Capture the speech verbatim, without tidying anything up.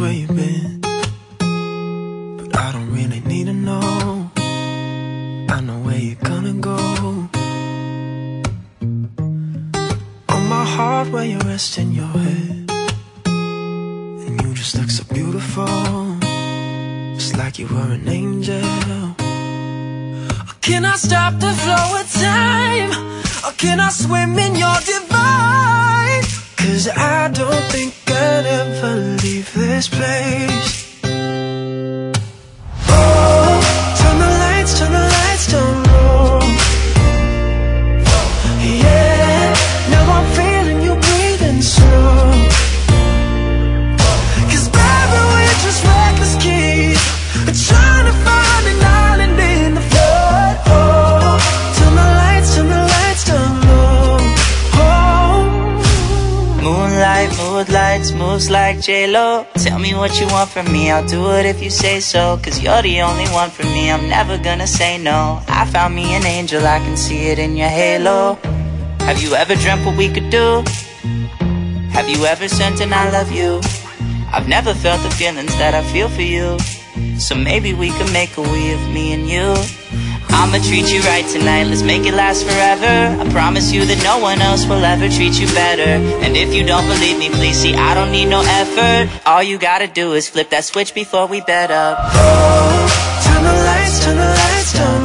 where you been, but I don't really need to know. I know where you're gonna go. On my heart where you're resting your head, and you just look so beautiful, just like you were an angel. Can I stop the flow of time, or can I swim in your divine? Cause I don't think I'd ever leave this place. Oh, turn the lights, turn the lights down low. Yeah, now I'm feeling you breathing slow. Cause baby, we're just reckless kids, trying to find an island in the flood. Oh, turn the lights, turn the lights down low. Oh, moonlight, mood lights, moves like J-Lo. Tell me what you want from me, I'll do it if you say so. Cause you're the only one for me, I'm never gonna say no. I found me an angel, I can see it in your halo. Have you ever dreamt what we could do? Have you ever sent an I love you? I've never felt the feelings that I feel for you. So maybe we could make a we of me and you. I'ma treat you right tonight, let's make it last forever. I promise you that no one else will ever treat you better. And if you don't believe me, please see, I don't need no effort. All you gotta do is flip that switch before we bed up. oh, turn the lights, turn the lights down